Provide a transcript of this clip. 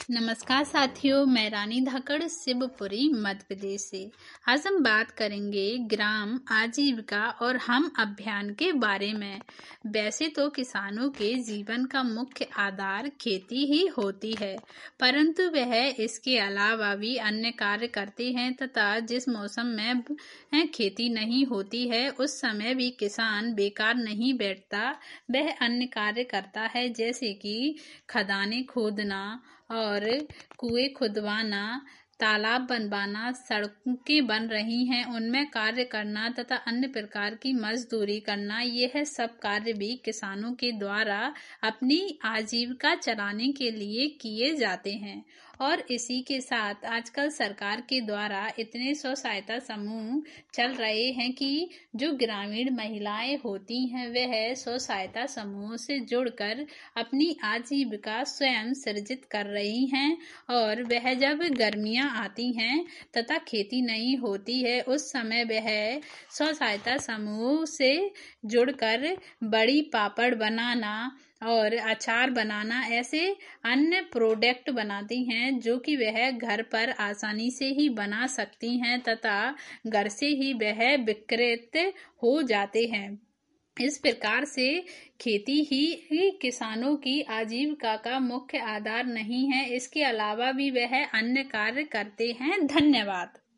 नमस्कार साथियों, मैं रानी धाकड़ शिवपुरी मध्य प्रदेश से। आज हम बात करेंगे ग्राम आजीविका और हम अभियान के बारे में। वैसे तो किसानों के जीवन का मुख्य आधार खेती ही होती है, परंतु वह इसके अलावा भी अन्य कार्य करते हैं तथा जिस मौसम में खेती नहीं होती है उस समय भी किसान बेकार नहीं बैठता, वह अन्य कार्य करता है, जैसे कि खदानें खोदना और कुएं खुदवाना, तालाब बनवाना, सड़कें बन रही हैं उनमें कार्य करना तथा अन्य प्रकार की मजदूरी करना। यह सब कार्य भी किसानों के द्वारा अपनी आजीविका चलाने के लिए किए जाते हैं। और इसी के साथ आजकल सरकार के द्वारा इतने स्व सहायता समूह चल रहे हैं कि जो ग्रामीण महिलाएं होती हैं वह स्व सहायता समूहों से जुड़कर अपनी आजीविका स्वयं सृजित कर रही हैं। और वह जब गर्मियां आती हैं तथा खेती नहीं होती है उस समय वह स्व सहायता समूह से जुड़कर बड़ी पापड़ बनाना और अचार बनाना, ऐसे अन्य प्रोडक्ट बनाती हैं जो कि वह घर पर आसानी से ही बना सकती हैं तथा घर से ही वह विक्रय हो जाते हैं। इस प्रकार से खेती ही किसानों की आजीविका का मुख्य आधार नहीं है, इसके अलावा भी वह अन्य कार्य करते हैं। धन्यवाद।